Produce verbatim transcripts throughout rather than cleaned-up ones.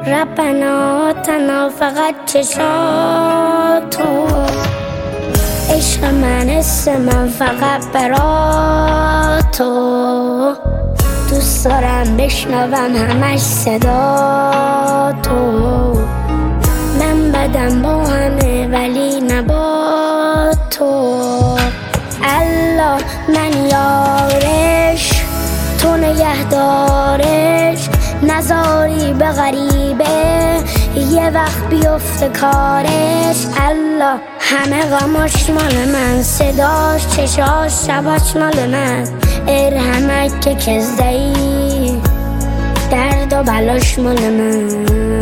ربنا تنها فقط چشاتو، عشق من اسم من فقط برا تو، دوست دارم بشنوم همش صدا تو، من بدم با همه ولی نبا تو. الله من یارش تو نگهدارش، نزاری به غریبه یه وقت بیفته کارش. الله همه غماش مال من، صداش چشاش شباش مال من، ارحمک که کزدهی درد و بلاش مال من.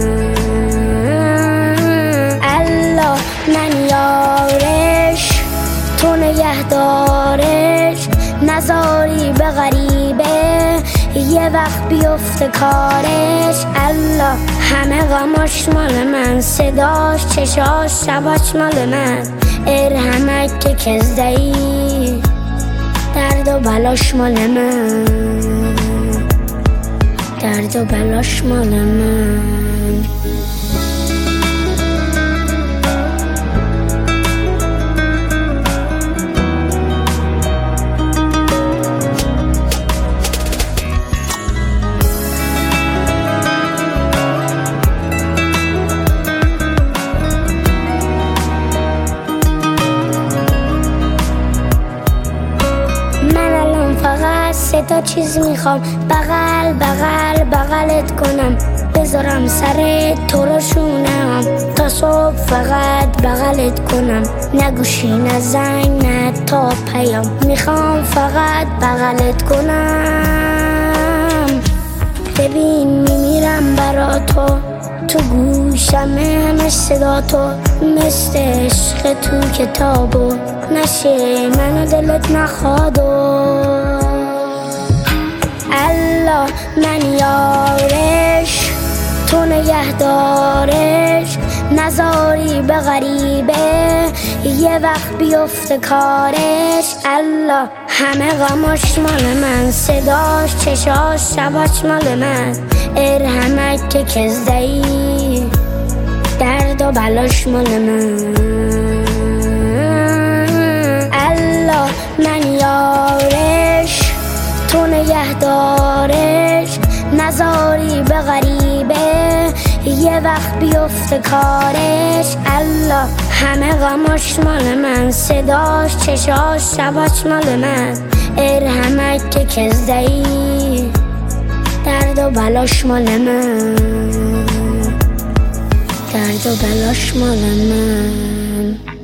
الله من یارش تو نگهدارش، نزاری به غریبه یه وقت بیفته کارش. الله همه غماش مال من، صداش چشاش شباش مال من، ارحمک که کزدهی درد و بلاش مال من، درد و بلاش مال من. سه تا چیز میخوام، بغل بغل بغلت کنم، بذارم سر تو رو شونم تا صبح فقط بغلت کنم، نگوشی نه زنگ نه تا پیام، میخوام فقط بغلت کنم. ببین میمیرم برا تو، تو گوشم همش صدا تو، مثل عشق تو کتابو نشه منو دلت نخوادو. الله من یارش تو نگهدارش، نزاری به غریبه یه وقت بیفته کارش. الله همه غماش مال من، صداش چشاش شباش مال من، ارحمک که کزدهی درد و بلاش مال من. الله من یارش تو نگهدارش، نزاری به غریبه یه وقت بیفته کارش. الله همه غماش مال من، صداش چشاش شباش مال من، ارحمک که کزدهی درد و بلاش مال من، درد و بلاش مال من.